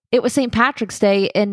It was St. Patrick's Day in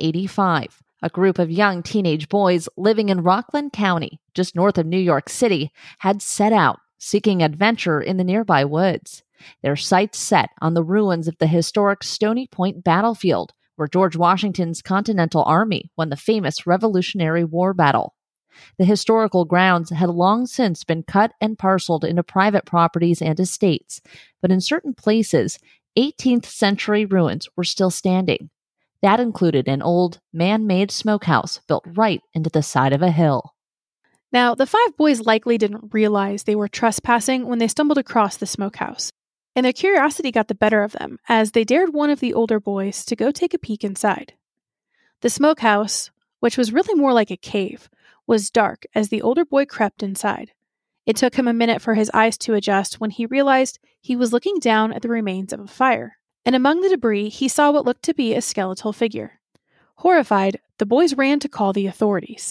1985. A group of young teenage boys living in Rockland County, just north of New York City, had set out, seeking adventure in the nearby woods. Their sights set on the ruins of the historic Stony Point battlefield, where George Washington's Continental Army won the famous Revolutionary War battle. The historical grounds had long since been cut and parceled into private properties and estates, but in certain places, 18th century ruins were still standing. That included an old, man-made smokehouse built right into the side of a hill. Now, the five boys likely didn't realize they were trespassing when they stumbled across the smokehouse, and their curiosity got the better of them as they dared one of the older boys to go take a peek inside. The smokehouse, which was really more like a cave, was dark as the older boy crept inside. It took him a minute for his eyes to adjust when he realized he was looking down at the remains of a fire, and among the debris he saw what looked to be a skeletal figure. Horrified, the boys ran to call the authorities.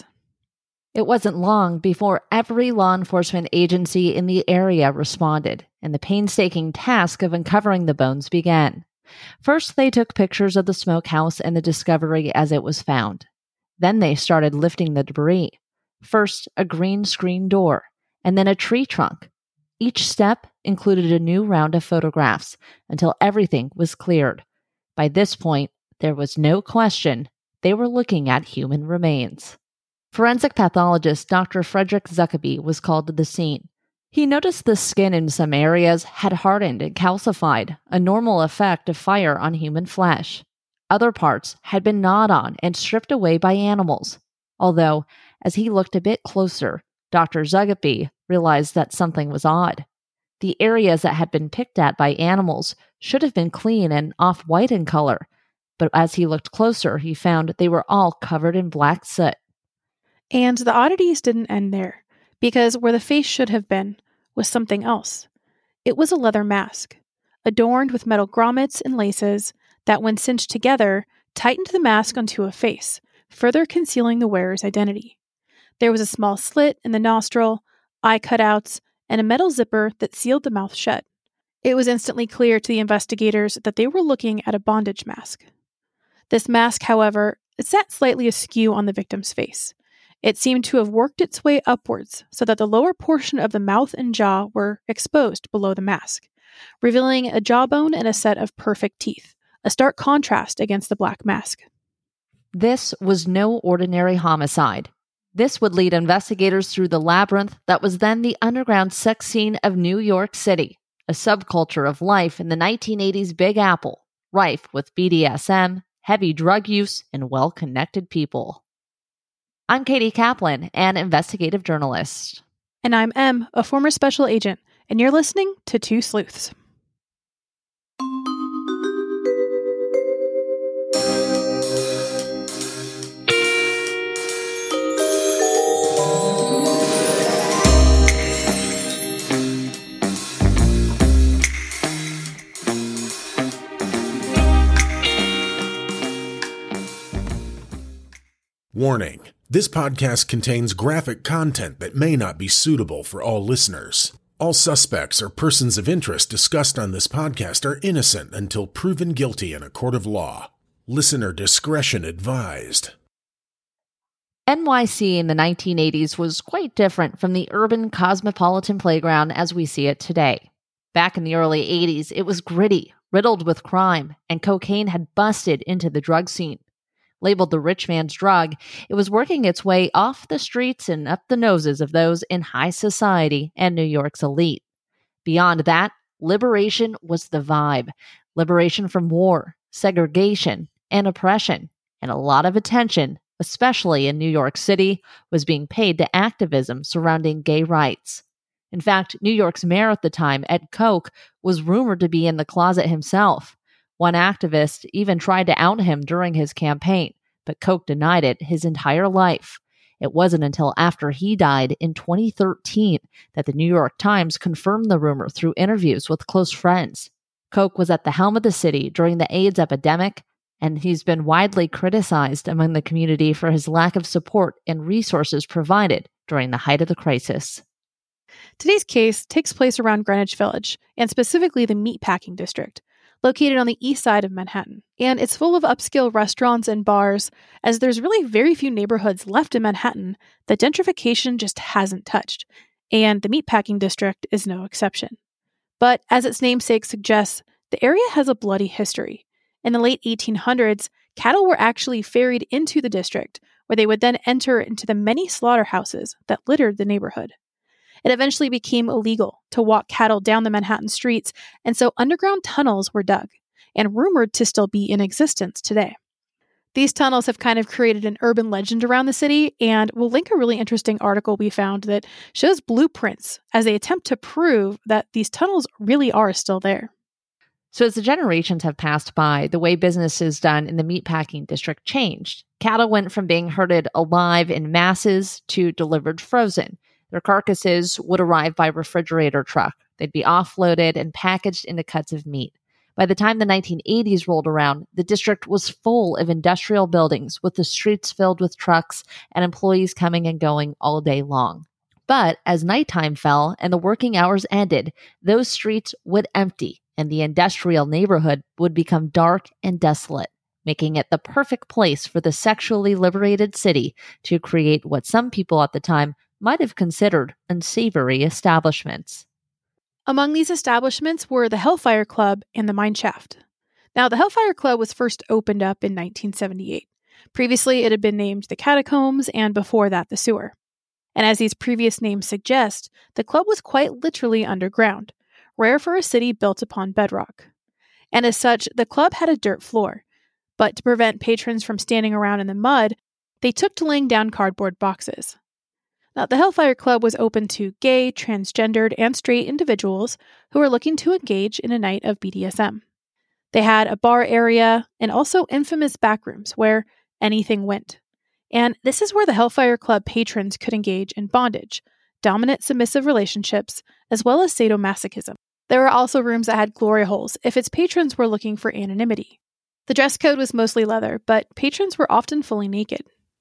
It wasn't long before every law enforcement agency in the area responded, and the painstaking task of uncovering the bones began. First, they took pictures of the smokehouse and the discovery as it was found. Then they started lifting the debris. First, a green screen door, and then a tree trunk. Each step included a new round of photographs until everything was cleared. By this point, there was no question they were looking at human remains. Forensic pathologist Dr. Frederick Zuckerby was called to the scene. He noticed the skin in some areas had hardened and calcified, a normal effect of fire on human flesh. Other parts had been gnawed on and stripped away by animals. Although, as he looked a bit closer, Dr. Zuckerby realized that something was odd. The areas that had been picked at by animals should have been clean and off-white in color, but as he looked closer, he found they were all covered in black soot. And the oddities didn't end there, because where the face should have been was something else. It was a leather mask, adorned with metal grommets and laces that, when cinched together, tightened the mask onto a face, further concealing the wearer's identity. There was a small slit in the nostril, eye cutouts, and a metal zipper that sealed the mouth shut. It was instantly clear to the investigators that they were looking at a bondage mask. This mask, however, sat slightly askew on the victim's face. It seemed to have worked its way upwards so that the lower portion of the mouth and jaw were exposed below the mask, revealing a jawbone and a set of perfect teeth, a stark contrast against the black mask. This was no ordinary homicide. This would lead investigators through the labyrinth that was then the underground sex scene of New York City, a subculture of life in the 1980s Big Apple, rife with BDSM, heavy drug use, and well-connected people. I'm Katie Kaplan, an investigative journalist. And I'm Em, a former special agent, and you're listening to Two Sleuths. Warning. This podcast contains graphic content that may not be suitable for all listeners. All suspects or persons of interest discussed on this podcast are innocent until proven guilty in a court of law. Listener discretion advised. NYC in the 1980s was quite different from the urban cosmopolitan playground as we see it today. Back in the early 80s, it was gritty, riddled with crime, and cocaine had busted into the drug scene. Labeled the rich man's drug, it was working its way off the streets and up the noses of those in high society and New York's elite. Beyond that, liberation was the vibe. Liberation from war, segregation, and oppression. And a lot of attention, especially in New York City, was being paid to activism surrounding gay rights. In fact, New York's mayor at the time, Ed Koch, was rumored to be in the closet himself. One activist even tried to out him during his campaign, but Koch denied it his entire life. It wasn't until after he died in 2013 that the New York Times confirmed the rumor through interviews with close friends. Koch was at the helm of the city during the AIDS epidemic, and he's been widely criticized among the community for his lack of support and resources provided during the height of the crisis. Today's case takes place around Greenwich Village, and specifically the Meatpacking District, located on the east side of Manhattan. And it's full of upscale restaurants and bars, as there's really very few neighborhoods left in Manhattan that gentrification just hasn't touched. And the Meatpacking District is no exception. But as its namesake suggests, the area has a bloody history. In the late 1800s, cattle were actually ferried into the district, where they would then enter into the many slaughterhouses that littered the neighborhood. It eventually became illegal to walk cattle down the Manhattan streets, and so underground tunnels were dug, and rumored to still be in existence today. These tunnels have kind of created an urban legend around the city, and we'll link a really interesting article we found that shows blueprints as they attempt to prove that these tunnels really are still there. So as the generations have passed by, the way business is done in the Meatpacking District changed. Cattle went from being herded alive in masses to delivered frozen. Their carcasses would arrive by refrigerator truck. They'd be offloaded and packaged into cuts of meat. By the time the 1980s rolled around, the district was full of industrial buildings with the streets filled with trucks and employees coming and going all day long. But as nighttime fell and the working hours ended, those streets would empty and the industrial neighborhood would become dark and desolate, making it the perfect place for the sexually liberated city to create what some people at the time might have considered unsavory establishments. Among these establishments were the Hellfire Club and the Mine Shaft. Now, the Hellfire Club was first opened up in 1978. Previously, it had been named the Catacombs, and before that, the Sewer. And as these previous names suggest, the club was quite literally underground, rare for a city built upon bedrock. And as such, the club had a dirt floor. But to prevent patrons from standing around in the mud, they took to laying down cardboard boxes. Now, the Hellfire Club was open to gay, transgendered, and straight individuals who were looking to engage in a night of BDSM. They had a bar area and also infamous backrooms where anything went. And this is where the Hellfire Club patrons could engage in bondage, dominant submissive relationships, as well as sadomasochism. There were also rooms that had glory holes if its patrons were looking for anonymity. The dress code was mostly leather, but patrons were often fully naked.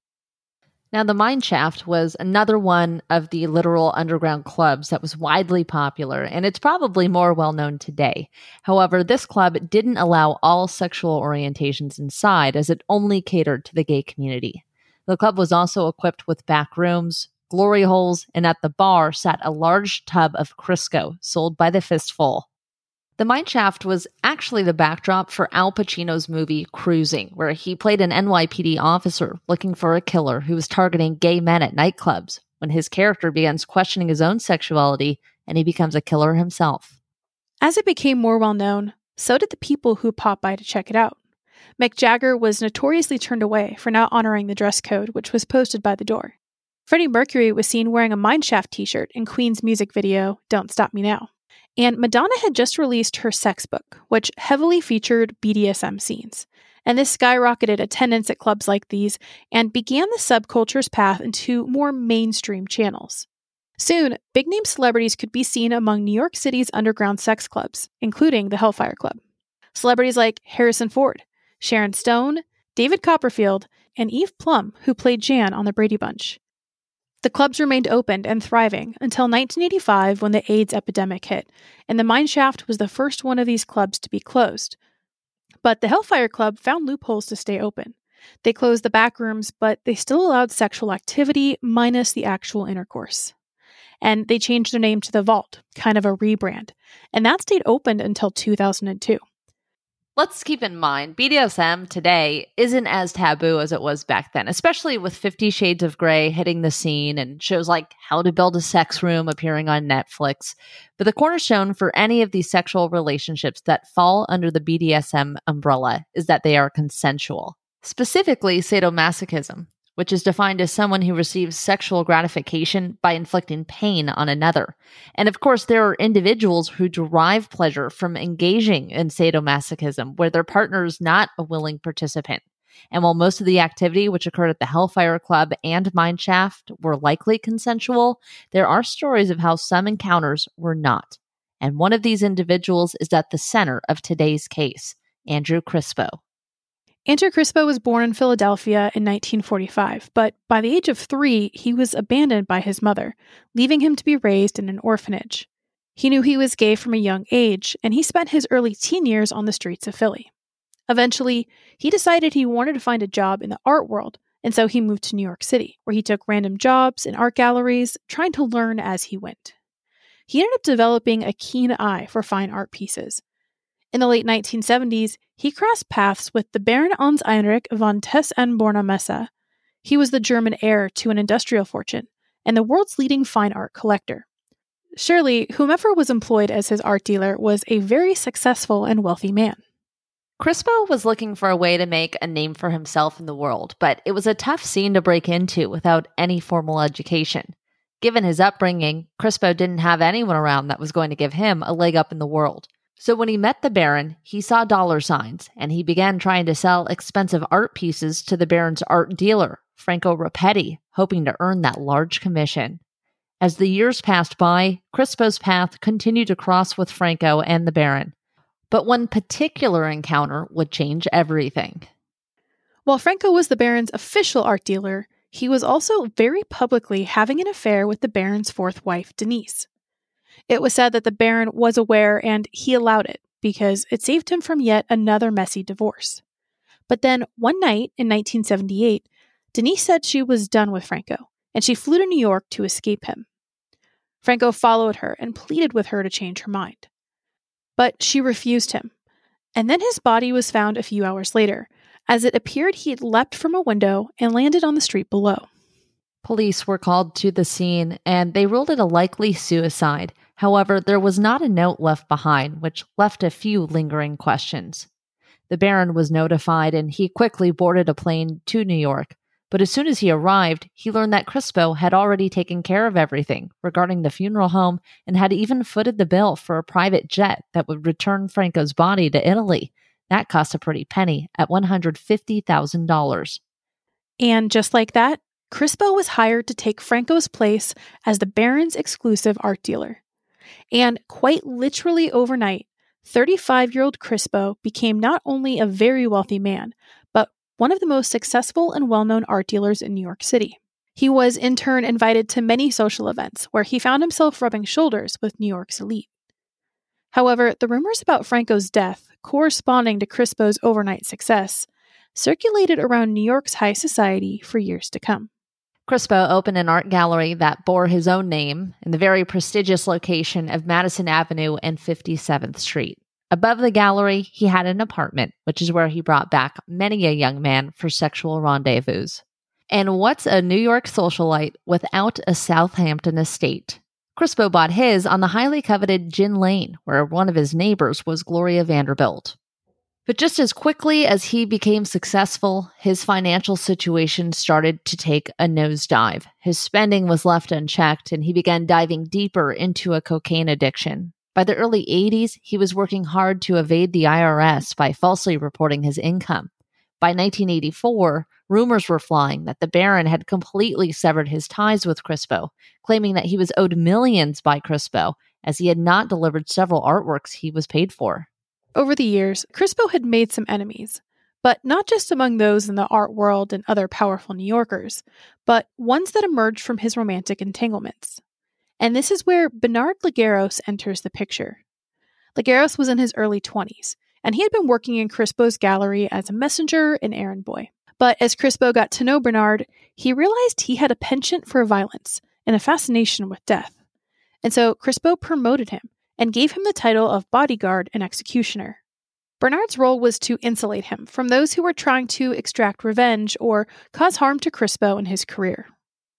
Now, the Mine Shaft was another one of the literal underground clubs that was widely popular, and it's probably more well-known today. However, this club didn't allow all sexual orientations inside, as it only catered to the gay community. The club was also equipped with back rooms, glory holes, and at the bar sat a large tub of Crisco, sold by the fistful. The Mine Shaft was actually the backdrop for Al Pacino's movie Cruising, where he played an NYPD officer looking for a killer who was targeting gay men at nightclubs, when his character begins questioning his own sexuality and he becomes a killer himself. As it became more well-known, so did the people who popped by to check it out. Mick Jagger was notoriously turned away for not honoring the dress code, which was posted by the door. Freddie Mercury was seen wearing a Mine Shaft t-shirt in Queen's music video, Don't Stop Me Now. And Madonna had just released her sex book, which heavily featured BDSM scenes. And this skyrocketed attendance at clubs like these and began the subculture's path into more mainstream channels. Soon, big-name celebrities could be seen among New York City's underground sex clubs, including the Hellfire Club. Celebrities like Harrison Ford, Sharon Stone, David Copperfield, and Eve Plum, who played Jan on The Brady Bunch. The clubs remained open and thriving until 1985 when the AIDS epidemic hit, and the Mine Shaft was the first one of these clubs to be closed. But the Hellfire Club found loopholes to stay open. They closed the back rooms, but they still allowed sexual activity minus the actual intercourse. And they changed their name to The Vault, kind of a rebrand, and that stayed open until 2002. Let's keep in mind, BDSM today isn't as taboo as it was back then, especially with 50 Shades of Grey hitting the scene and shows like How to Build a Sex Room appearing on Netflix. But the cornerstone for any of these sexual relationships that fall under the BDSM umbrella is that they are consensual. Specifically, sadomasochism, which is defined as someone who receives sexual gratification by inflicting pain on another. And of course, there are individuals who derive pleasure from engaging in sadomasochism, where their partner is not a willing participant. And while most of the activity which occurred at the Hellfire Club and Mine Shaft were likely consensual, there are stories of how some encounters were not. And one of these individuals is at the center of today's case, Andrew Crispo. Andrew Crispo was born in Philadelphia in 1945, but by the age of 3, he was abandoned by his mother, leaving him to be raised in an orphanage. He knew he was gay from a young age, and he spent his early teen years on the streets of Philly. Eventually, he decided he wanted to find a job in the art world, and so he moved to New York City, where he took random jobs in art galleries, trying to learn as he went. He ended up developing a keen eye for fine art pieces. In the late 1970s, he crossed paths with the Baron Hans Heinrich von Tess-en-Born-Messe. He was the German heir to an industrial fortune and the world's leading fine art collector. Surely, whomever was employed as his art dealer was a very successful and wealthy man. Crispo was looking for a way to make a name for himself in the world, but it was a tough scene to break into without any formal education. Given his upbringing, Crispo didn't have anyone around that was going to give him a leg up in the world. So when he met the Baron, he saw dollar signs, and he began trying to sell expensive art pieces to the Baron's art dealer, Franco Rapetti, hoping to earn that large commission. As the years passed by, Crispo's path continued to cross with Franco and the Baron. But one particular encounter would change everything. While Franco was the Baron's official art dealer, he was also very publicly having an affair with the Baron's fourth wife, Denise. It was said that the Baron was aware and he allowed it because it saved him from yet another messy divorce. But then, one night in 1978, Denise said she was done with Franco, and she flew to New York to escape him. Franco followed her and pleaded with her to change her mind. But she refused him, and then his body was found a few hours later, as it appeared he had leapt from a window and landed on the street below. Police were called to the scene, and they ruled it a likely suicide. However, there was not a note left behind, which left a few lingering questions. The Baron was notified, and he quickly boarded a plane to New York. But as soon as he arrived, he learned that Crispo had already taken care of everything regarding the funeral home and had even footed the bill for a private jet that would return Franco's body to Italy. That cost a pretty penny at $150,000. And just like that, Crispo was hired to take Franco's place as the Baron's exclusive art dealer. And quite literally overnight, 35-year-old Crispo became not only a very wealthy man, but one of the most successful and well-known art dealers in New York City. He was in turn invited to many social events where he found himself rubbing shoulders with New York's elite. However, the rumors about Franco's death, corresponding to Crispo's overnight success, circulated around New York's high society for years to come. Crispo opened an art gallery that bore his own name in the very prestigious location of Madison Avenue and 57th Street. Above the gallery, he had an apartment, which is where he brought back many a young man for sexual rendezvous. And what's a New York socialite without a Southampton estate? Crispo bought his on the highly coveted Gin Lane, where one of his neighbors was Gloria Vanderbilt. But just as quickly as he became successful, his financial situation started to take a nosedive. His spending was left unchecked, and he began diving deeper into a cocaine addiction. By the early 80s, he was working hard to evade the IRS by falsely reporting his income. By 1984, rumors were flying that the Baron had completely severed his ties with Crispo, claiming that he was owed millions by Crispo, as he had not delivered several artworks he was paid for. Over the years, Crispo had made some enemies, but not just among those in the art world and other powerful New Yorkers, but ones that emerged from his romantic entanglements. And this is where Bernard Ligueros enters the picture. Ligueros was in his early 20s, and he had been working in Crispo's gallery as a messenger and errand boy. But as Crispo got to know Bernard, he realized he had a penchant for violence and a fascination with death. And so Crispo promoted him and gave him the title of bodyguard and executioner. Bernard's role was to insulate him from those who were trying to extract revenge or cause harm to Crispo in his career.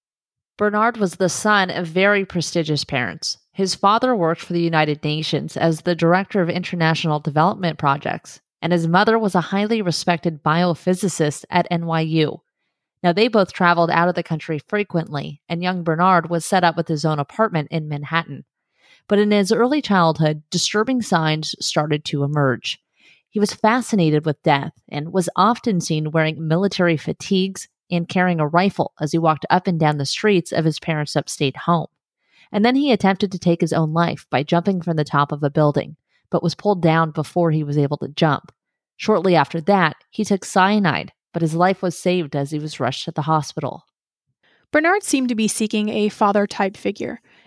Bernard was the son of very prestigious parents. His father worked for the United Nations as the Director of International Development Projects, and his mother was a highly respected biophysicist at NYU. Now, they both traveled out of the country frequently, and young Bernard was set up with his own apartment in Manhattan. But in his early childhood, disturbing signs started to emerge. He was fascinated with death and was often seen wearing military fatigues and carrying a rifle as he walked up and down the streets of his parents' upstate home. And then he attempted to take his own life by jumping from the top of a building, but was pulled down before he was able to jump. Shortly after that, he took cyanide, but his life was saved as he was rushed to the hospital. Bernard seemed to be seeking a father-type figure,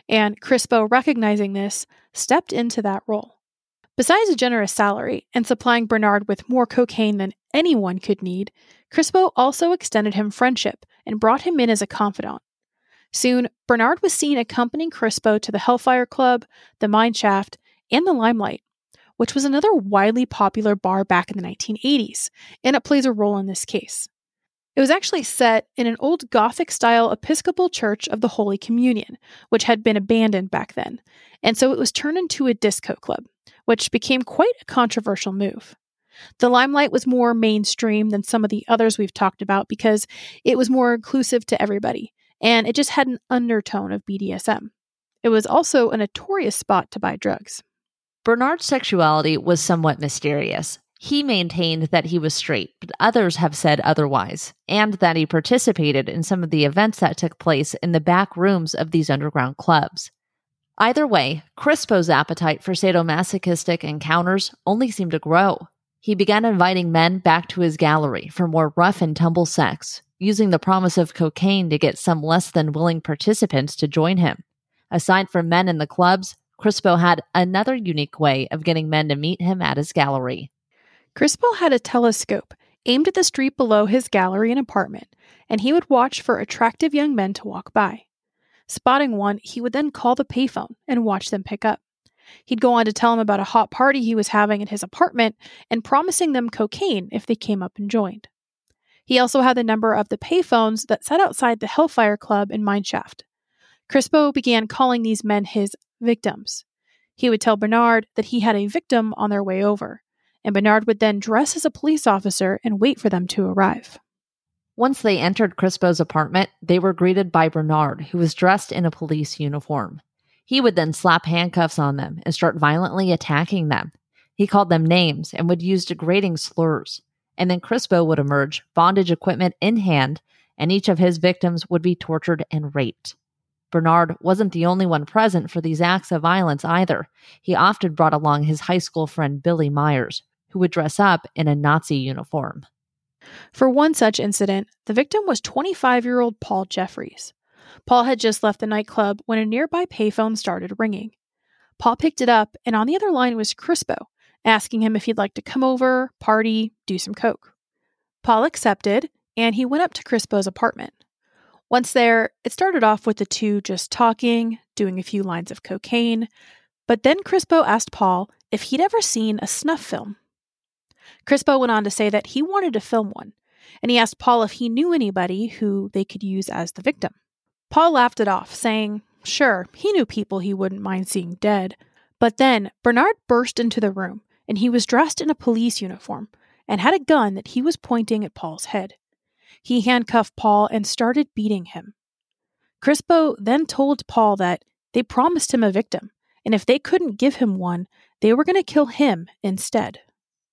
and Crispo, recognizing this, stepped into that role. Besides a generous salary and supplying Bernard with more cocaine than anyone could need, Crispo also extended him friendship and brought him in as a confidant. Soon, Bernard was seen accompanying Crispo to the Hellfire Club, the Mine Shaft, and the Limelight, which was another widely popular bar back in the 1980s, and it plays a role in this case. It was actually set in an old Gothic-style Episcopal Church of the Holy Communion, which had been abandoned back then, and so it was turned into a disco club, which became quite a controversial move. The Limelight was more mainstream than some of the others we've talked about because it was more inclusive to everybody, and it just had an undertone of BDSM. It was also a notorious spot to buy drugs. Bernard's sexuality was somewhat mysterious. He maintained that he was straight, but others have said otherwise, and that he participated in some of the events that took place in the back rooms of these underground clubs. Either way, Crispo's appetite for sadomasochistic encounters only seemed to grow. He began inviting men back to his gallery for more rough-and-tumble sex, using the promise of cocaine to get some less than willing participants to join him. Aside from men in the clubs, Crispo had another unique way of getting men to meet him at his gallery. Crispo had a telescope aimed at the street below his gallery and apartment, and he would watch for attractive young men to walk by. Spotting one, he would then call the payphone and watch them pick up. He'd go on to tell them about a hot party he was having at his apartment and promising them cocaine if they came up and joined. He also had the number of the payphones that sat outside the Hellfire Club in Mine Shaft. Crispo began calling these men his victims. He would tell Bernard that he had a victim on their way over, and Bernard would then dress as a police officer and wait for them to arrive. Once they entered Crispo's apartment, they were greeted by Bernard, who was dressed in a police uniform. He would then slap handcuffs on them and start violently attacking them. He called them names and would use degrading slurs. And then Crispo would emerge, bondage equipment in hand, and each of his victims would be tortured and raped. Bernard wasn't the only one present for these acts of violence either. He often brought along his high school friend Billy Myers, who would dress up in a Nazi uniform. For one such incident, the victim was 25-year-old Paul Jeffries. Paul had just left the nightclub when a nearby payphone started ringing. Paul picked it up, and on the other line was Crispo, asking him if he'd like to come over, party, do some coke. Paul accepted, and he went up to Crispo's apartment. Once there, it started off with the two just talking, doing a few lines of cocaine, but then Crispo asked Paul if he'd ever seen a snuff film. Crispo went on to say that he wanted to film one, and he asked Paul if he knew anybody who they could use as the victim. Paul laughed it off, saying, sure, he knew people he wouldn't mind seeing dead. But then Bernard burst into the room, and he was dressed in a police uniform and had a gun that he was pointing at Paul's head. He handcuffed Paul and started beating him. Crispo then told Paul that they promised him a victim, and if they couldn't give him one, they were going to kill him instead.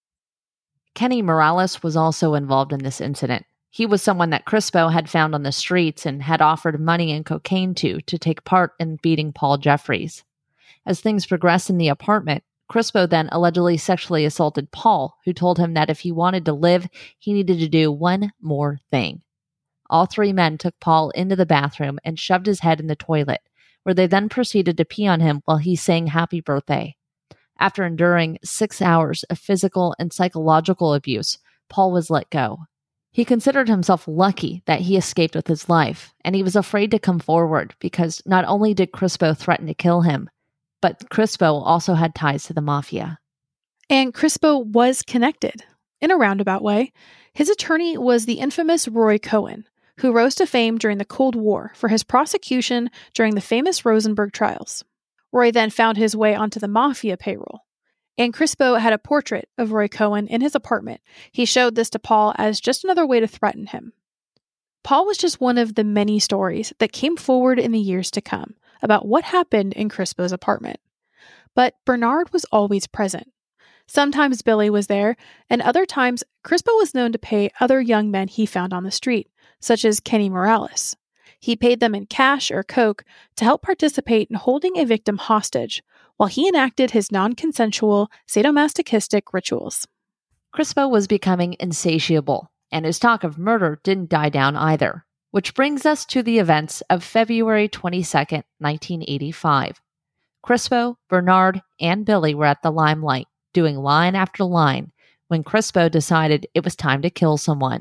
Kenny Morales was also involved in this incident. He was someone that Crispo had found on the streets and had offered money and cocaine to take part in beating Paul Jeffries. As things progressed in the apartment, Crispo then allegedly sexually assaulted Paul, who told him that if he wanted to live, he needed to do one more thing. All three men took Paul into the bathroom and shoved his head in the toilet, where they then proceeded to pee on him while he sang happy birthday. After enduring 6 hours of physical and psychological abuse, Paul was let go. He considered himself lucky that he escaped with his life, and he was afraid to come forward because not only did Crispo threaten to kill him, but Crispo also had ties to the mafia. And Crispo was connected, in a roundabout way. His attorney was the infamous Roy Cohn, who rose to fame during the Cold War for his prosecution during the famous Rosenberg trials. Roy then found his way onto the mafia payroll. And Crispo had a portrait of Roy Cohn in his apartment. He showed this to Paul as just another way to threaten him. Paul was just one of the many stories that came forward in the years to come about what happened in Crispo's apartment. But Bernard was always present. Sometimes Billy was there, and other times Crispo was known to pay other young men he found on the street, such as Kenny Morales. He paid them in cash or coke to help participate in holding a victim hostage, while he enacted his non-consensual sadomasochistic rituals. Crispo was becoming insatiable, and his talk of murder didn't die down either. Which brings us to the events of February 22nd, 1985. Crispo, Bernard, and Billy were at the Limelight, doing line after line, when Crispo decided it was time to kill someone.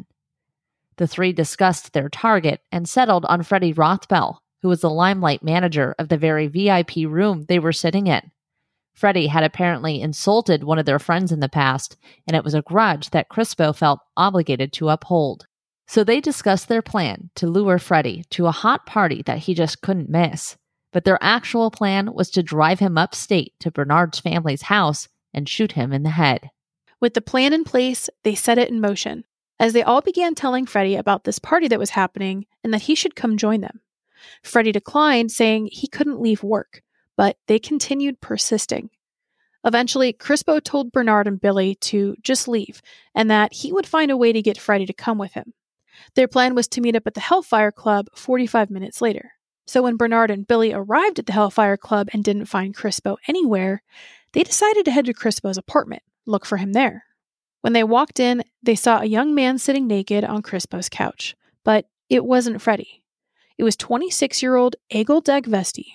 The three discussed their target and settled on Freddie Rothbell, who was the Limelight manager of the very VIP room they were sitting in. Freddie had apparently insulted one of their friends in the past, and it was a grudge that Crispo felt obligated to uphold. So they discussed their plan to lure Freddie to a hot party that he just couldn't miss. But their actual plan was to drive him upstate to Bernard's family's house and shoot him in the head. With the plan in place, they set it in motion, as they all began telling Freddie about this party that was happening and that he should come join them. Freddie declined, saying he couldn't leave work, but they continued persisting. Eventually, Crispo told Bernard and Billy to just leave, and that he would find a way to get Freddie to come with him. Their plan was to meet up at the Hellfire Club 45 minutes later. So when Bernard and Billy arrived at the Hellfire Club and didn't find Crispo anywhere, they decided to head to Crispo's apartment, look for him there. When they walked in, they saw a young man sitting naked on Crispo's couch, but it wasn't Freddie. It was 26-year-old Egil Dagvesti.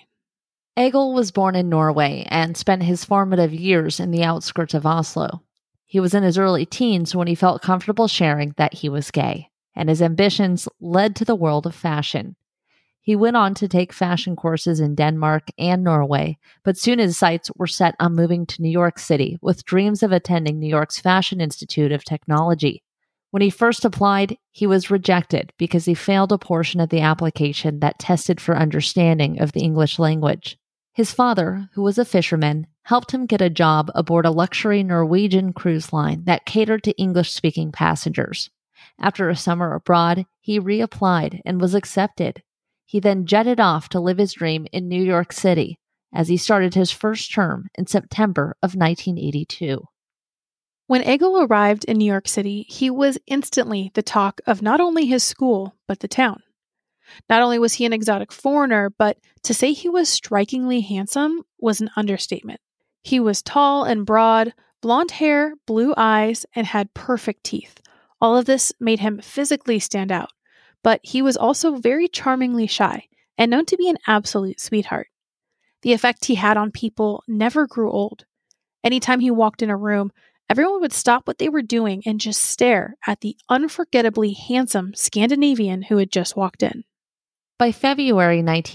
Egil was born in Norway and spent his formative years in the outskirts of Oslo. He was in his early teens when he felt comfortable sharing that he was gay, and his ambitions led to the world of fashion. He went on to take fashion courses in Denmark and Norway, but soon his sights were set on moving to New York City with dreams of attending New York's Fashion Institute of Technology. When he first applied, he was rejected because he failed a portion of the application that tested for understanding of the English language. His father, who was a fisherman, helped him get a job aboard a luxury Norwegian cruise line that catered to English-speaking passengers. After a summer abroad, he reapplied and was accepted. He then jetted off to live his dream in New York City as he started his first term in September of 1982. When Egil arrived in New York City, he was instantly the talk of not only his school, but the town. Not only was he an exotic foreigner, but to say he was strikingly handsome was an understatement. He was tall and broad, blonde hair, blue eyes, and had perfect teeth. All of this made him physically stand out. But he was also very charmingly shy and known to be an absolute sweetheart. The effect he had on people never grew old. Anytime he walked in a room, everyone would stop what they were doing and just stare at the unforgettably handsome Scandinavian who had just walked in. By February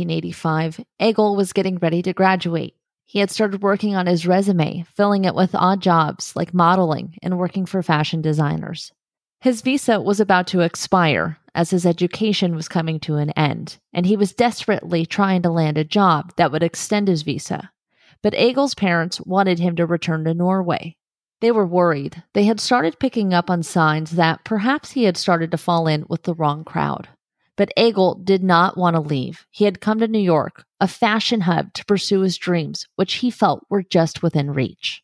1985, Egil was getting ready to graduate. He had started working on his resume, filling it with odd jobs like modeling and working for fashion designers. His visa was about to expire as his education was coming to an end, and he was desperately trying to land a job that would extend his visa. But Egil's parents wanted him to return to Norway. They were worried. They had started picking up on signs that perhaps he had started to fall in with the wrong crowd. But Egil did not want to leave. He had come to New York, a fashion hub, to pursue his dreams, which he felt were just within reach.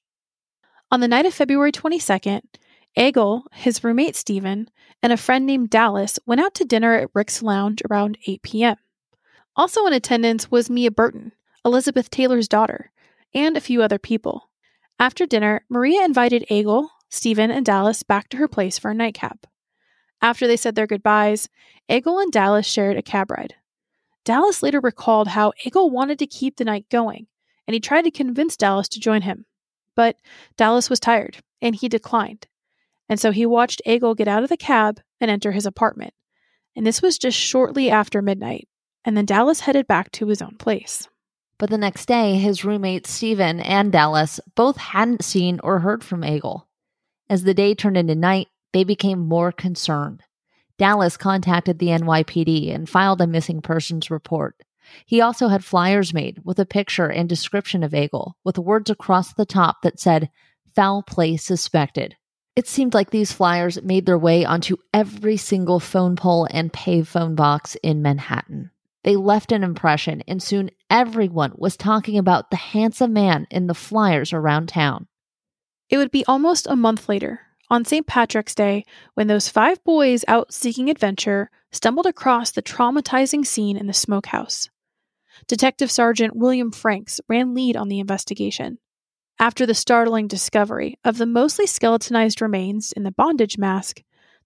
On the night of February 22nd, Egil, his roommate Stephen, and a friend named Dallas went out to dinner at Rick's Lounge around 8 p.m. Also in attendance was Mia Burton, Elizabeth Taylor's daughter, and a few other people. After dinner, Maria invited Egil, Stephen, and Dallas back to her place for a nightcap. After they said their goodbyes, Egil and Dallas shared a cab ride. Dallas later recalled how Egil wanted to keep the night going, and he tried to convince Dallas to join him. But Dallas was tired, and he declined. And so he watched Egil get out of the cab and enter his apartment. And this was just shortly after midnight, and then Dallas headed back to his own place. But the next day, his roommates Stephen and Dallas both hadn't seen or heard from Egil. As the day turned into night, they became more concerned. Dallas contacted the NYPD and filed a missing persons report. He also had flyers made with a picture and description of Egil, with words across the top that said, "Foul play suspected." It seemed like these flyers made their way onto every single phone pole and payphone box in Manhattan. They left an impression, and soon everyone was talking about the handsome man in the flyers around town. It would be almost a month later, on St. Patrick's Day, when those 5 boys out seeking adventure stumbled across the traumatizing scene in the smokehouse. Detective Sergeant William Franks ran lead on the investigation. After the startling discovery of the mostly skeletonized remains in the bondage mask,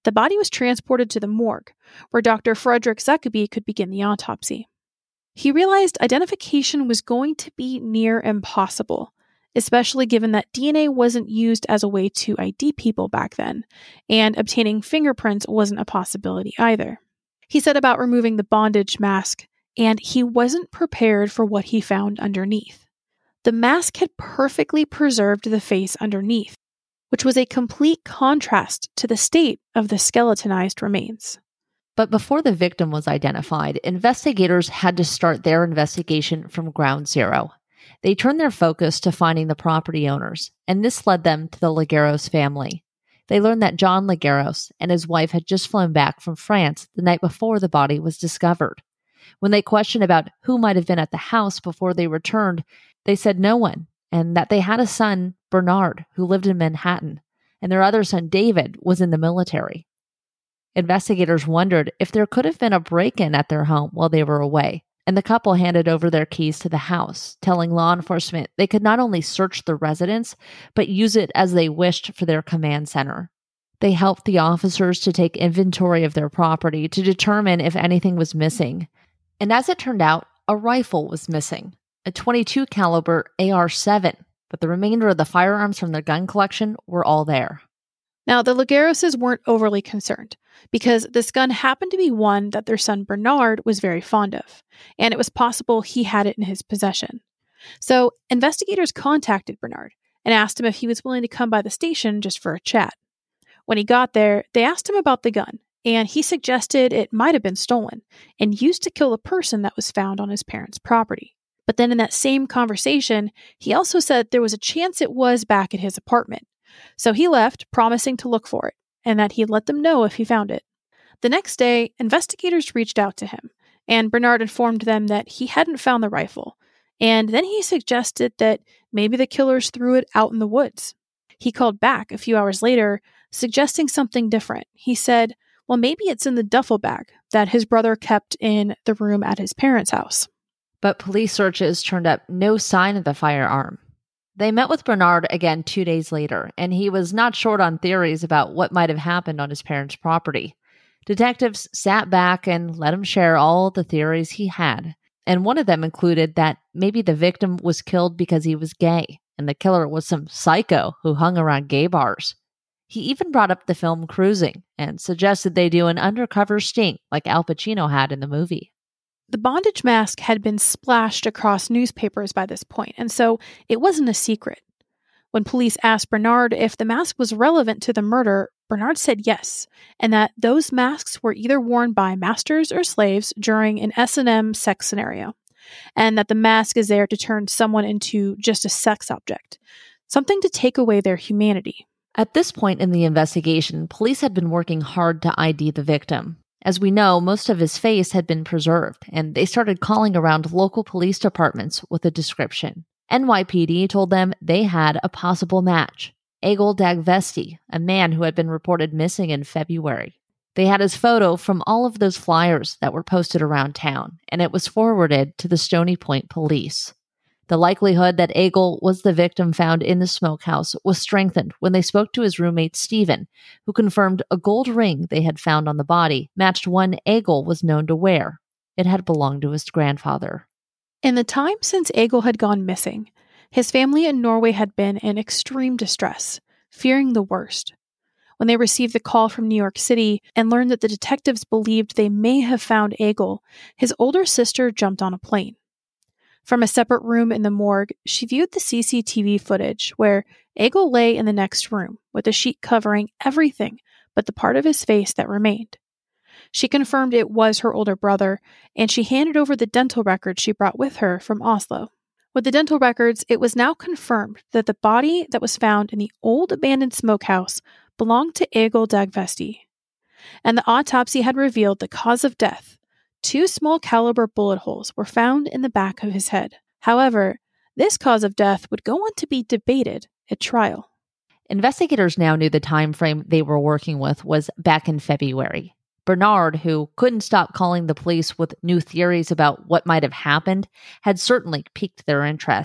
the body was transported to the morgue, where Dr. Frederick Zuckaby could begin the autopsy. He realized identification was going to be near impossible, especially given that DNA wasn't used as a way to ID people back then, and obtaining fingerprints wasn't a possibility either. He said about removing the bondage mask, and he wasn't prepared for what he found underneath. The mask had perfectly preserved the face underneath, which was a complete contrast to the state of the skeletonized remains. But before the victim was identified, investigators had to start their investigation from ground zero. They turned their focus to finding the property owners, and this led them to the Lagueros family. They learned that John Lagueros and his wife had just flown back from France the night before the body was discovered. When they questioned about who might have been at the house before they returned, they said no one, and that they had a son, Bernard, who lived in Manhattan, and their other son, David, was in the military. Investigators wondered if there could have been a break-in at their home while they were away, and the couple handed over their keys to the house, telling law enforcement they could not only search the residence, but use it as they wished for their command center. They helped the officers to take inventory of their property to determine if anything was missing. And as it turned out, a rifle was missing, a .22 caliber AR-7, but the remainder of the firearms from their gun collection were all there. Now, the Lagueroses weren't overly concerned, because this gun happened to be one that their son Bernard was very fond of, and it was possible he had it in his possession. So, investigators contacted Bernard and asked him if he was willing to come by the station just for a chat. When he got there, they asked him about the gun, and he suggested it might have been stolen and used to kill the person that was found on his parents' property. But then in that same conversation, he also said there was a chance it was back at his apartment. So he left, promising to look for it, and that he'd let them know if he found it. The next day, investigators reached out to him, and Bernard informed them that he hadn't found the rifle, and then he suggested that maybe the killers threw it out in the woods. He called back a few hours later, suggesting something different. He said, well, maybe it's in the duffel bag that his brother kept in the room at his parents' house. But police searches turned up no sign of the firearm. They met with Bernard again 2 days later, and he was not short on theories about what might have happened on his parents' property. Detectives sat back and let him share all the theories he had, and one of them included that maybe the victim was killed because he was gay, and the killer was some psycho who hung around gay bars. He even brought up the film Cruising and suggested they do an undercover sting like Al Pacino had in the movie. The bondage mask had been splashed across newspapers by this point, and so it wasn't a secret. When police asked Bernard if the mask was relevant to the murder, Bernard said yes, and that those masks were either worn by masters or slaves during an S&M sex scenario, and that the mask is there to turn someone into just a sex object, something to take away their humanity. At this point in the investigation, police had been working hard to ID the victim. As we know, most of his face had been preserved, and they started calling around local police departments with a description. NYPD told them they had a possible match, Egil Dagvesti, a man who had been reported missing in February. They had his photo from all of those flyers that were posted around town, and it was forwarded to the Stony Point police. The likelihood that Egil was the victim found in the smokehouse was strengthened when they spoke to his roommate Stephen, who confirmed a gold ring they had found on the body matched one Egil was known to wear. It had belonged to his grandfather. In the time since Egil had gone missing, his family in Norway had been in extreme distress, fearing the worst. When they received the call from New York City and learned that the detectives believed they may have found Egil, his older sister jumped on a plane. From a separate room in the morgue, she viewed the CCTV footage where Egil lay in the next room with a sheet covering everything but the part of his face that remained. She confirmed it was her older brother, and she handed over the dental records she brought with her from Oslo. With the dental records, it was now confirmed that the body that was found in the old abandoned smokehouse belonged to Egil Dagvesti, and the autopsy had revealed the cause of death. 2 small caliber bullet holes were found in the back of his head. However, this cause of death would go on to be debated at trial. Investigators now knew the time frame they were working with was back in February. Bernard, who couldn't stop calling the police with new theories about what might have happened, had certainly piqued their interest.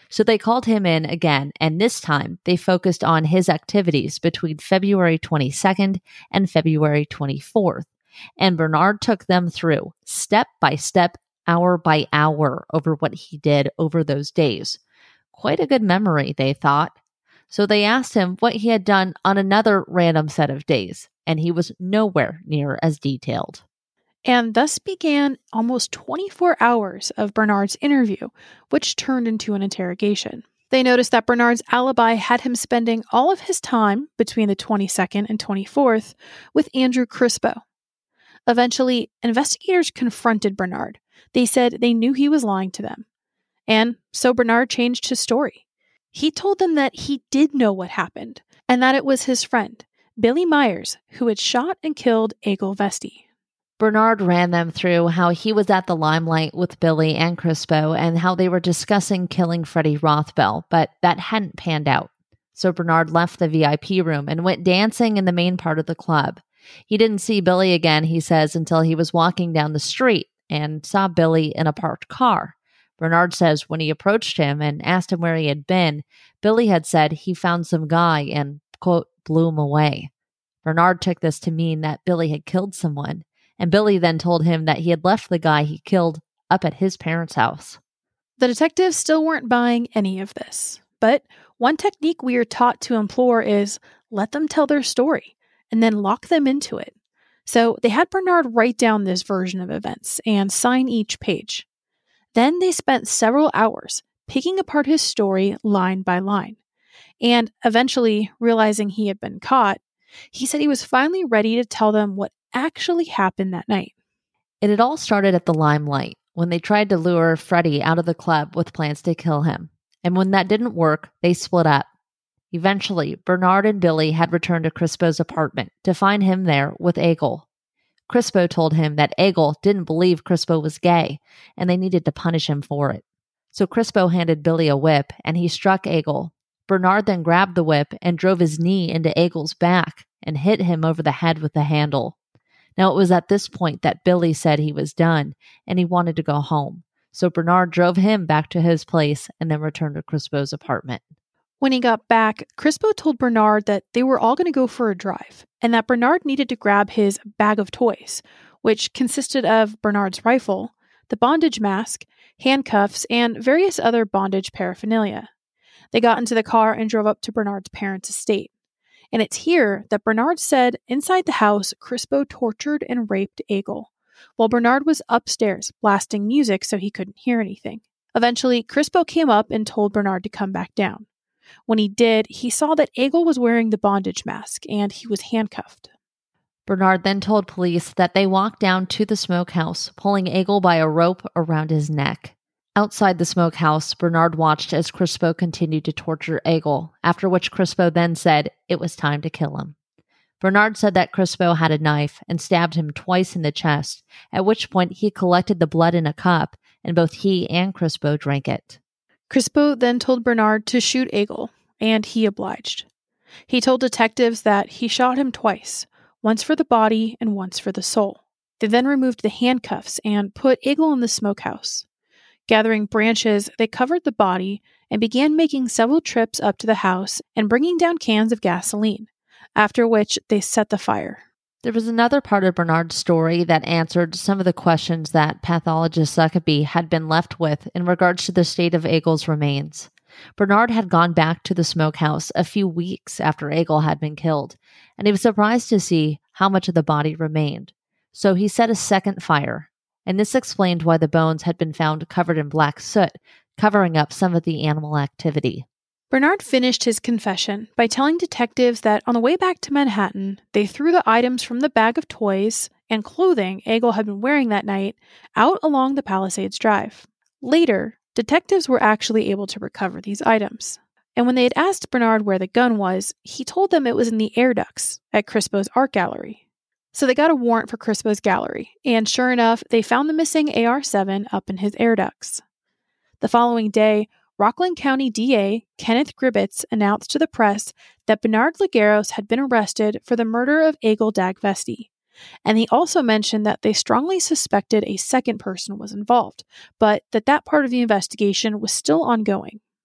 So they called him in again, and this time they focused on his activities between February 22nd and February 24th. And Bernard took them through, step by step, hour by hour, over what he did over those days. Quite a good memory, they thought. So they asked him what he had done on another random set of days, and he was nowhere near as detailed. And thus began almost 24 hours of Bernard's interview, which turned into an interrogation. They noticed that Bernard's alibi had him spending all of his time between the 22nd and 24th with Andrew Crispo. Eventually, investigators confronted Bernard. They said they knew he was lying to them. And so Bernard changed his story. He told them that he did know what happened, and that it was his friend, Billy Myers, who had shot and killed Egil Vesti. Bernard ran them through how he was at the limelight with Billy and Crispo and how they were discussing killing Freddie Rothbell, but that hadn't panned out. So Bernard left the VIP room and went dancing in the main part of the club. He didn't see Billy again, he says, until he was walking down the street and saw Billy in a parked car. Bernard says when he approached him and asked him where he had been, Billy had said he found some guy and, quote, blew him away. Bernard took this to mean that Billy had killed someone, and Billy then told him that he had left the guy he killed up at his parents' house. The detectives still weren't buying any of this, but one technique we are taught to employ is let them tell their story and then lock them into it. So they had Bernard write down this version of events and sign each page. Then they spent several hours picking apart his story line by line. And eventually, realizing he had been caught, he said he was finally ready to tell them what actually happened that night. It had all started at the limelight, when they tried to lure Freddie out of the club with plans to kill him. And when that didn't work, they split up. Eventually, Bernard and Billy had returned to Crispo's apartment to find him there with Egil. Crispo told him that Egil didn't believe Crispo was gay, and they needed to punish him for it. So Crispo handed Billy a whip, and he struck Egil. Bernard then grabbed the whip and drove his knee into Egil's back and hit him over the head with the handle. Now, it was at this point that Billy said he was done, and he wanted to go home. So Bernard drove him back to his place and then returned to Crispo's apartment. When he got back, Crispo told Bernard that they were all going to go for a drive, and that Bernard needed to grab his bag of toys, which consisted of Bernard's rifle, the bondage mask, handcuffs, and various other bondage paraphernalia. They got into the car and drove up to Bernard's parents' estate. And it's here that Bernard said inside the house, Crispo tortured and raped Egil, while Bernard was upstairs blasting music so he couldn't hear anything. Eventually, Crispo came up and told Bernard to come back down. When he did, he saw that Egil was wearing the bondage mask and he was handcuffed. Bernard then told police that they walked down to the smokehouse, pulling Egil by a rope around his neck. Outside the smokehouse, Bernard watched as Crispo continued to torture Egil, after which Crispo then said it was time to kill him. Bernard said that Crispo had a knife and stabbed him twice in the chest, at which point he collected the blood in a cup, and both he and Crispo drank it. Crispo then told Bernard to shoot Egil, and he obliged. He told detectives that he shot him twice, once for the body and once for the soul. They then removed the handcuffs and put Egil in the smokehouse. Gathering branches, they covered the body and began making several trips up to the house and bringing down cans of gasoline, after which they set the fire. There was another part of Bernard's story that answered some of the questions that pathologist Zuckerby had been left with in regards to the state of Egil's remains. Bernard had gone back to the smokehouse a few weeks after Egil had been killed, and he was surprised to see how much of the body remained. So he set a second fire, and this explained why the bones had been found covered in black soot, covering up some of the animal activity. Bernard finished his confession by telling detectives that on the way back to Manhattan, they threw the items from the bag of toys and clothing Egil had been wearing that night out along the Palisades Drive. Later, detectives were actually able to recover these items. And when they had asked Bernard where the gun was, he told them it was in the air ducts at Crispo's art gallery. So they got a warrant for Crispo's gallery, and sure enough, they found the missing AR-7 up in his air ducts. The following day, Rockland County DA Kenneth Gribbets announced to the press that Bernard Lagueros had been arrested for the murder of Egil Dagvesti, and he also mentioned that they strongly suspected a second person was involved, but that part of the investigation was still ongoing.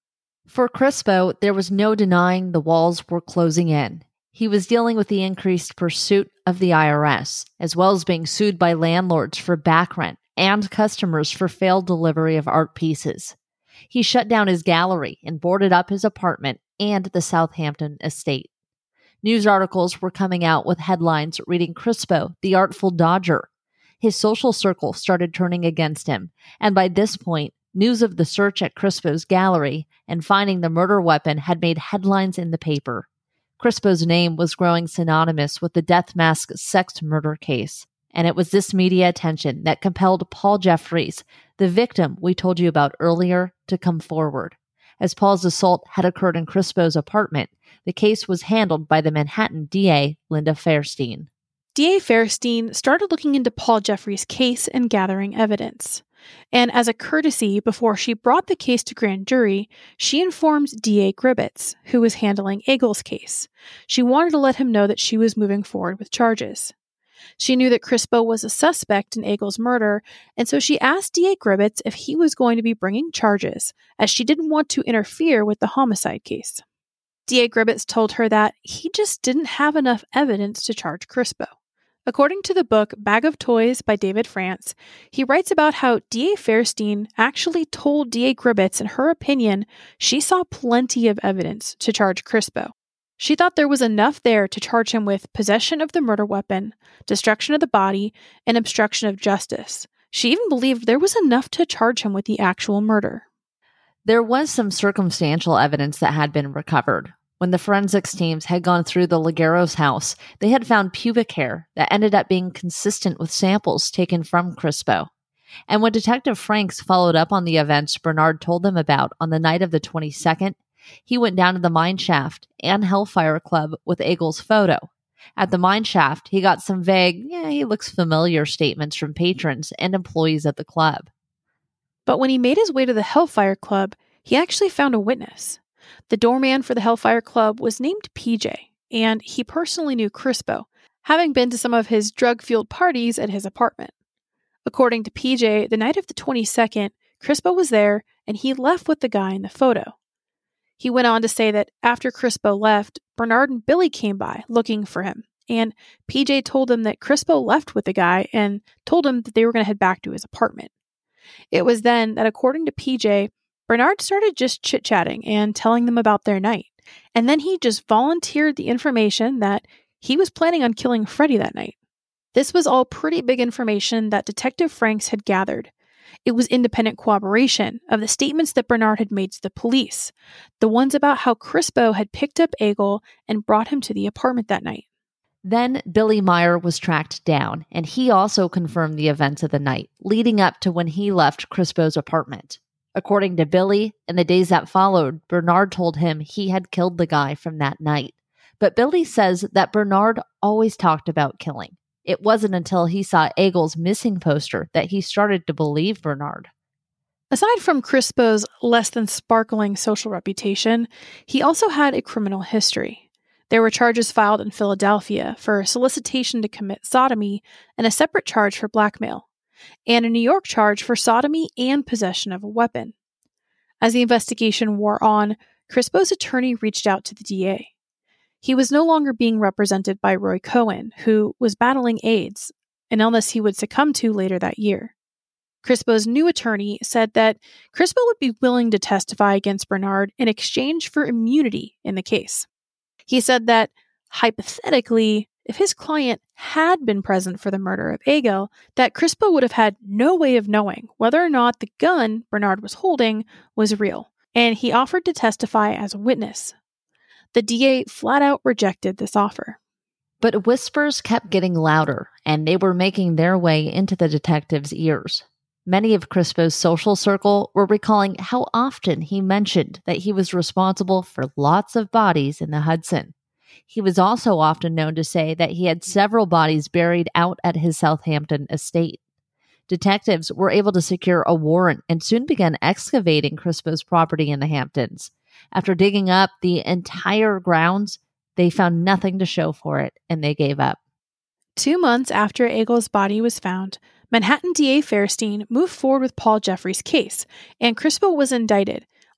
For Crispo, there was no denying the walls were closing in. He was dealing with the increased pursuit of the IRS, as well as being sued by landlords for back rent and customers for failed delivery of art pieces. He shut down his gallery and boarded up his apartment and the Southampton estate. News articles were coming out with headlines reading Crispo, the Artful Dodger. His social circle started turning against him, and by this point, news of the search at Crispo's gallery and finding the murder weapon had made headlines in the paper. Crispo's name was growing synonymous with the death mask sex murder case, and it was this media attention that compelled Paul Jeffries, the victim we told you about earlier, to come forward. As Paul's assault had occurred in Crispo's apartment, the case was handled by the Manhattan DA, Linda Fairstein. DA Fairstein started looking into Paul Jeffries' case and gathering evidence. And as a courtesy, before she brought the case to grand jury, she informed DA Gribbetts, who was handling Egil's case. She wanted to let him know that she was moving forward with charges. She knew that Crispo was a suspect in Egil's murder, and so she asked DA Gribbetts if he was going to be bringing charges, as she didn't want to interfere with the homicide case. DA Gribbetts told her that he just didn't have enough evidence to charge Crispo. According to the book Bag of Toys by David France, he writes about how DA Fairstein actually told DA Gribbetts, in her opinion, she saw plenty of evidence to charge Crispo. She thought there was enough there to charge him with possession of the murder weapon, destruction of the body, and obstruction of justice. She even believed there was enough to charge him with the actual murder. There was some circumstantial evidence that had been recovered. When the forensics teams had gone through the Lagueros house, they had found pubic hair that ended up being consistent with samples taken from Crispo. And when Detective Franks followed up on the events Bernard told them about on the night of the 22nd, he went down to the mine shaft and Hellfire Club with Egil's photo. At the mine shaft, he got some vague, he looks familiar statements from patrons and employees at the club. But when he made his way to the Hellfire Club, he actually found a witness. The doorman for the Hellfire Club was named PJ, and he personally knew Crispo, having been to some of his drug-fueled parties at his apartment. According to PJ, the night of the 22nd, Crispo was there, and he left with the guy in the photo. He went on to say that after Crispo left, Bernard and Billy came by looking for him, and PJ told him that Crispo left with the guy and told him that they were going to head back to his apartment. It was then that, according to PJ, Bernard started just chit-chatting and telling them about their night, and then he just volunteered the information that he was planning on killing Freddy that night. This was all pretty big information that Detective Franks had gathered. It was independent corroboration of the statements that Bernard had made to the police, the ones about how Crispo had picked up Egil and brought him to the apartment that night. Then Billy Meyer was tracked down, and he also confirmed the events of the night, leading up to when he left Crispo's apartment. According to Billy, in the days that followed, Bernard told him he had killed the guy from that night. But Billy says that Bernard always talked about killing. It wasn't until he saw Egil's missing poster that he started to believe Bernard. Aside from Crispo's less than sparkling social reputation, he also had a criminal history. There were charges filed in Philadelphia for solicitation to commit sodomy and a separate charge for blackmail, and a New York charge for sodomy and possession of a weapon. As the investigation wore on, Crispo's attorney reached out to the DA. He was no longer being represented by Roy Cohen, who was battling AIDS, an illness he would succumb to later that year. Crispo's new attorney said that Crispo would be willing to testify against Bernard in exchange for immunity in the case. He said that, hypothetically, if his client had been present for the murder of Egil, that Crispo would have had no way of knowing whether or not the gun Bernard was holding was real, and he offered to testify as a witness. The DA flat out rejected this offer. But whispers kept getting louder, and they were making their way into the detective's ears. Many of Crispo's social circle were recalling how often he mentioned that he was responsible for lots of bodies in the Hudson. He was also often known to say that he had several bodies buried out at his Southampton estate. Detectives were able to secure a warrant and soon began excavating Crispo's property in the Hamptons. After digging up the entire grounds, they found nothing to show for it, and they gave up. 2 months after Egil's body was found, Manhattan DA Fairstein moved forward with Paul Jeffries' case, and Crispo was indicted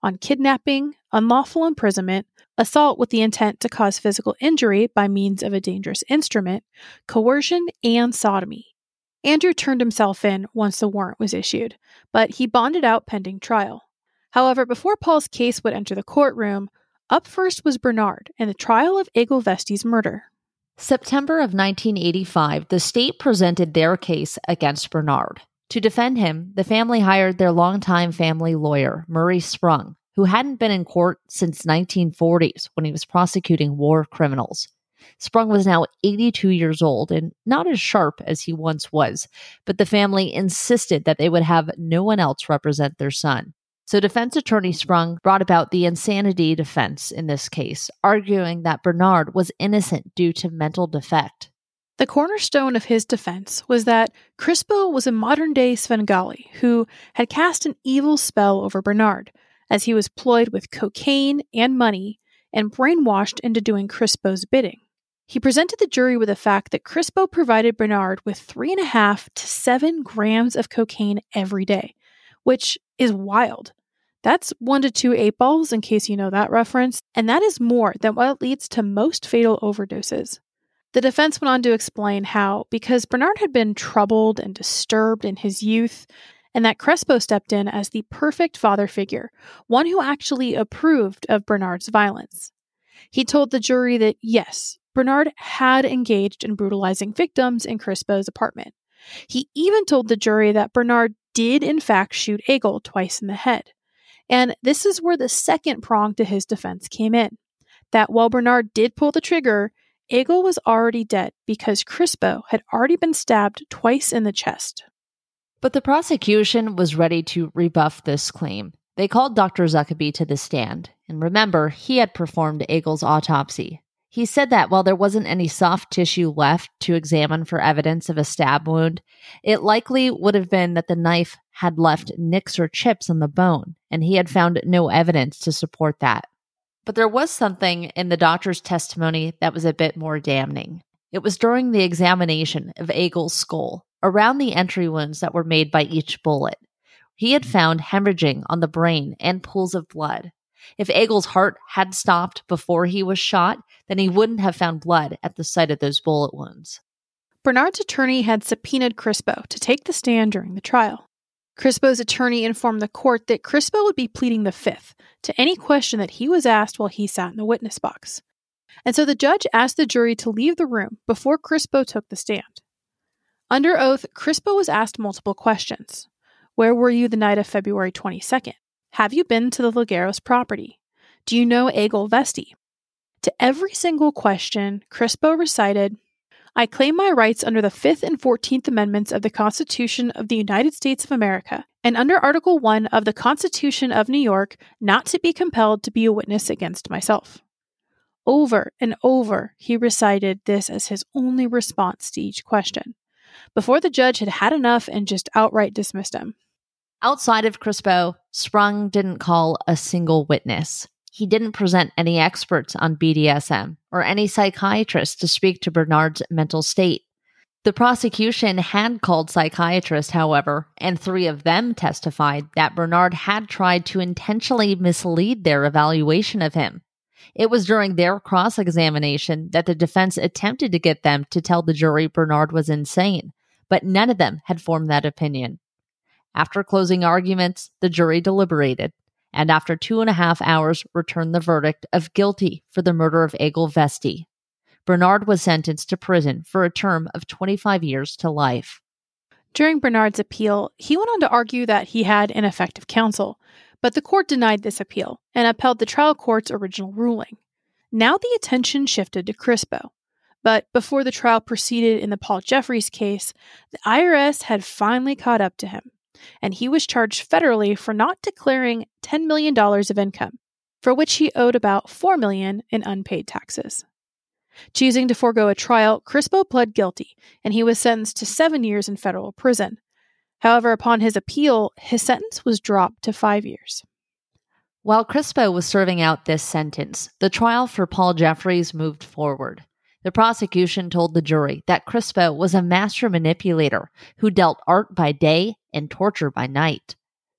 on kidnapping, unlawful imprisonment, assault with the intent to cause physical injury by means of a dangerous instrument, coercion, and sodomy. Andrew turned himself in once the warrant was issued, but he bonded out pending trial. However, before Paul's case would enter the courtroom, up first was Bernard and the trial of Egil Vesti's murder. September of 1985, the state presented their case against Bernard. To defend him, the family hired their longtime family lawyer, Murray Sprung, who hadn't been in court since 1940s when he was prosecuting war criminals. Sprung was now 82 years old and not as sharp as he once was, but the family insisted that they would have no one else represent their son. So defense attorney Sprung brought about the insanity defense in this case, arguing that Bernard was innocent due to mental defect. The cornerstone of his defense was that Crispo was a modern-day Svengali who had cast an evil spell over Bernard, as he was ployed with cocaine and money and brainwashed into doing Crispo's bidding. He presented the jury with the fact that Crispo provided Bernard with 3.5 to 7 grams of cocaine every day, which is wild. That's 1 to 2 8 balls, in case you know that reference, and that is more than what leads to most fatal overdoses. The defense went on to explain how, because Bernard had been troubled and disturbed in his youth, and that Crispo stepped in as the perfect father figure, one who actually approved of Bernard's violence. He told the jury that, yes, Bernard had engaged in brutalizing victims in Crispo's apartment. He even told the jury that Bernard did in fact shoot Egil twice in the head. And this is where the second prong to his defense came in, that while Bernard did pull the trigger, Egil was already dead because Crispo had already been stabbed twice in the chest. But the prosecution was ready to rebuff this claim. They called Dr. Zuckerby to the stand, and remember, he had performed Egil's autopsy. He said that while there wasn't any soft tissue left to examine for evidence of a stab wound, it likely would have been that the knife had left nicks or chips on the bone, and he had found no evidence to support that. But there was something in the doctor's testimony that was a bit more damning. It was during the examination of Egil's skull, around the entry wounds that were made by each bullet. He had found hemorrhaging on the brain and pools of blood. If Egil's heart had stopped before he was shot, then he wouldn't have found blood at the site of those bullet wounds. Bernard's attorney had subpoenaed Crispo to take the stand during the trial. Crispo's attorney informed the court that Crispo would be pleading the fifth to any question that he was asked while he sat in the witness box. And so the judge asked the jury to leave the room before Crispo took the stand. Under oath, Crispo was asked multiple questions. Where were you the night of February 22nd? Have you been to the Lagueros property? Do you know Egil Vesti? To every single question, Crispo recited, I claim my rights under the 5th and 14th Amendments of the Constitution of the United States of America, and under Article 1 of the Constitution of New York, not to be compelled to be a witness against myself. Over and over, he recited this as his only response to each question, before the judge had had enough and just outright dismissed him. Outside of Crispo, Sprung didn't call a single witness. He didn't present any experts on BDSM or any psychiatrists to speak to Bernard's mental state. The prosecution had called psychiatrists, however, and 3 of them testified that Bernard had tried to intentionally mislead their evaluation of him. It was during their cross-examination that the defense attempted to get them to tell the jury Bernard was insane, but none of them had formed that opinion. After closing arguments, the jury deliberated, and after 2.5 hours returned the verdict of guilty for the murder of Egil Vesti. Bernard was sentenced to prison for a term of 25 years to life. During Bernard's appeal, he went on to argue that he had ineffective counsel, but the court denied this appeal and upheld the trial court's original ruling. Now the attention shifted to Crispo. But before the trial proceeded in the Paul Jeffries case, the IRS had finally caught up to him, and he was charged federally for not declaring $10 million of income, for which he owed about $4 million in unpaid taxes. Choosing to forego a trial, Crispo pled guilty, and he was sentenced to 7 years in federal prison. However, upon his appeal, his sentence was dropped to 5 years. While Crispo was serving out this sentence, the trial for Paul Jeffries moved forward. The prosecution told the jury that Crispo was a master manipulator who dealt art by day and torture by night.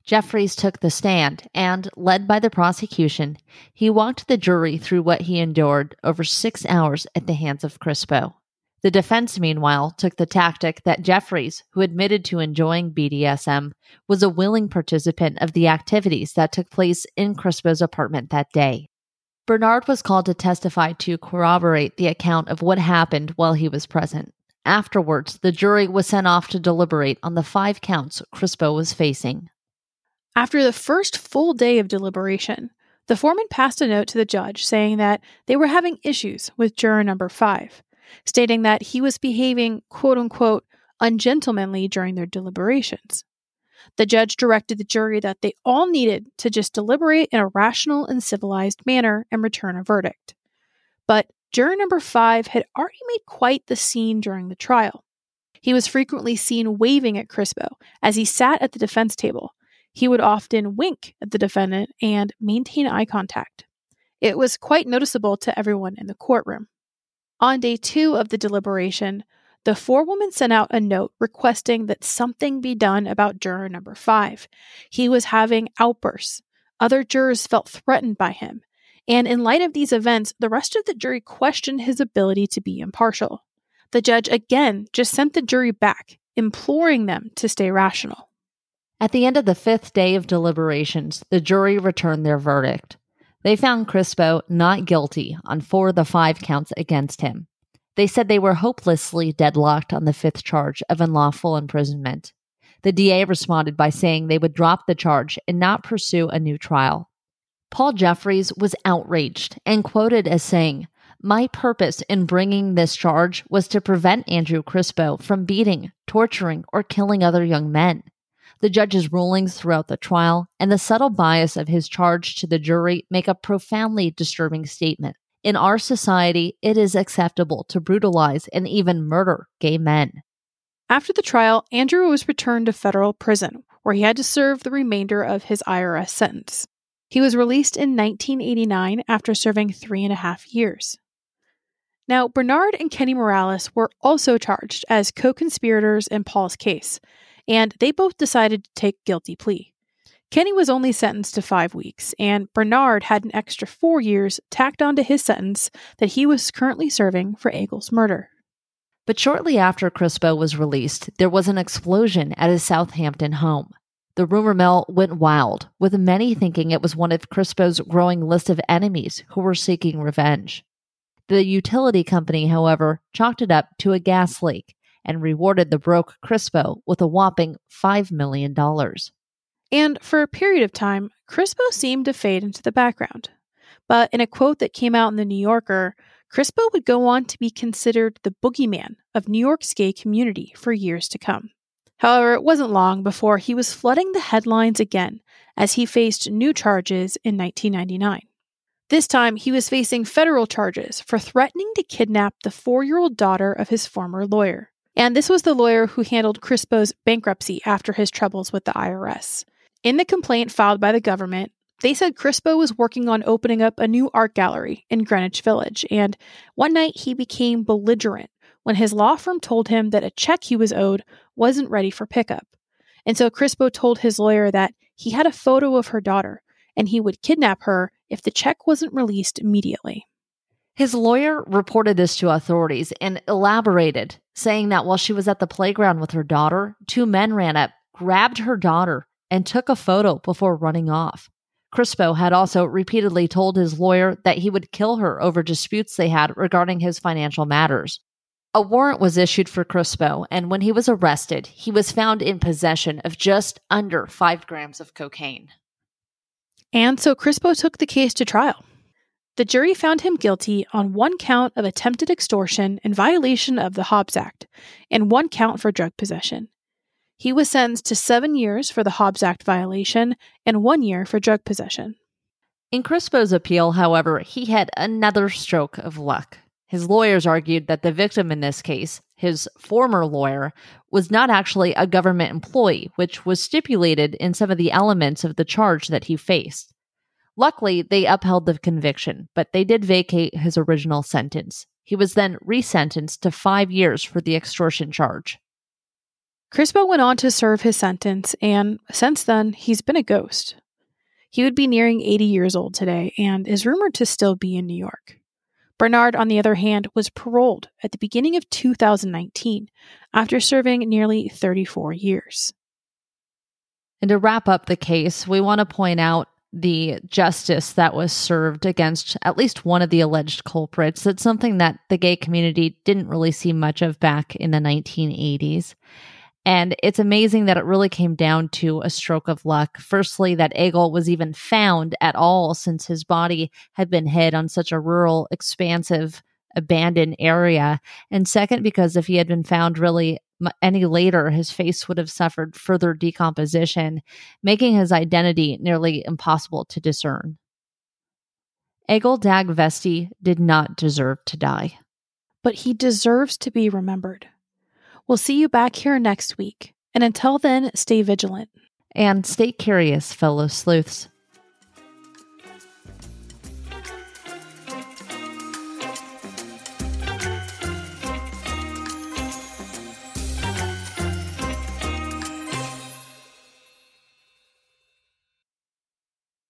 Jeffries took the stand and, led by the prosecution, he walked the jury through what he endured over 6 hours at the hands of Crispo. The defense, meanwhile, took the tactic that Jeffries, who admitted to enjoying BDSM, was a willing participant of the activities that took place in Crispo's apartment that day. Bernard was called to testify to corroborate the account of what happened while he was present. Afterwards, the jury was sent off to deliberate on the 5 counts Crispo was facing. After the first full day of deliberation, the foreman passed a note to the judge saying that they were having issues with juror number 5, stating that he was behaving, quote-unquote, ungentlemanly during their deliberations. The judge directed the jury that they all needed to just deliberate in a rational and civilized manner and return a verdict. But juror number 5 had already made quite the scene during the trial. He was frequently seen waving at Crispo as he sat at the defense table. He would often wink at the defendant and maintain eye contact. It was quite noticeable to everyone in the courtroom. On day 2 of the deliberation, the forewoman sent out a note requesting that something be done about juror number 5. He was having outbursts. Other jurors felt threatened by him. And in light of these events, the rest of the jury questioned his ability to be impartial. The judge again just sent the jury back, imploring them to stay rational. At the end of the 5th day of deliberations, the jury returned their verdict. They found Crispo not guilty on 4 of the 5 counts against him. They said they were hopelessly deadlocked on the 5th charge of unlawful imprisonment. The DA responded by saying they would drop the charge and not pursue a new trial. Paul Jeffries was outraged and quoted as saying, "My purpose in bringing this charge was to prevent Andrew Crispo from beating, torturing, or killing other young men." The judge's rulings throughout the trial and the subtle bias of his charge to the jury make a profoundly disturbing statement. In our society, it is acceptable to brutalize and even murder gay men. After the trial, Andrew was returned to federal prison, where he had to serve the remainder of his IRS sentence. He was released in 1989 after serving 3.5 years. Now, Bernard and Kenny Morales were also charged as co-conspirators in Paul's case, and they both decided to take guilty plea. Kenny was only sentenced to 5 weeks, and Bernard had an extra 4 years tacked onto his sentence that he was currently serving for Egil's murder. But shortly after Crispo was released, there was an explosion at his Southampton home. The rumor mill went wild, with many thinking it was one of Crispo's growing list of enemies who were seeking revenge. The utility company, however, chalked it up to a gas leak and rewarded the broke Crispo with a whopping $5 million. And for a period of time, Crispo seemed to fade into the background. But in a quote that came out in The New Yorker, Crispo would go on to be considered the boogeyman of New York's gay community for years to come. However, it wasn't long before he was flooding the headlines again as he faced new charges in 1999. This time, he was facing federal charges for threatening to kidnap the 4-year-old daughter of his former lawyer. And this was the lawyer who handled Crispo's bankruptcy after his troubles with the IRS. In the complaint filed by the government, they said Crispo was working on opening up a new art gallery in Greenwich Village, and one night he became belligerent when his law firm told him that a check he was owed wasn't ready for pickup. And so Crispo told his lawyer that he had a photo of her daughter, and he would kidnap her if the check wasn't released immediately. His lawyer reported this to authorities and elaborated, saying that while she was at the playground with her daughter, 2 men ran up, grabbed her daughter, and took a photo before running off. Crispo had also repeatedly told his lawyer that he would kill her over disputes they had regarding his financial matters. A warrant was issued for Crispo, and when he was arrested, he was found in possession of just under 5 grams of cocaine. And so Crispo took the case to trial. The jury found him guilty on 1 count of attempted extortion in violation of the Hobbs Act, and 1 count for drug possession. He was sentenced to 7 years for the Hobbs Act violation and 1 year for drug possession. In Crispo's appeal, however, he had another stroke of luck. His lawyers argued that the victim in this case, his former lawyer, was not actually a government employee, which was stipulated in some of the elements of the charge that he faced. Luckily, they upheld the conviction, but they did vacate his original sentence. He was then resentenced to 5 years for the extortion charge. Crispo went on to serve his sentence, and since then, he's been a ghost. He would be nearing 80 years old today and is rumored to still be in New York. Bernard, on the other hand, was paroled at the beginning of 2019 after serving nearly 34 years. And to wrap up the case, we want to point out the justice that was served against at least one of the alleged culprits. That's something that the gay community didn't really see much of back in the 1980s. And it's amazing that it really came down to a stroke of luck. Firstly, that Egil was even found at all, since his body had been hid on such a rural, expansive, abandoned area. And second, because if he had been found really any later, his face would have suffered further decomposition, making his identity nearly impossible to discern. Egil Dag Vesti did not deserve to die. But he deserves to be remembered. We'll see you back here next week. And until then, stay vigilant. And stay curious, fellow sleuths.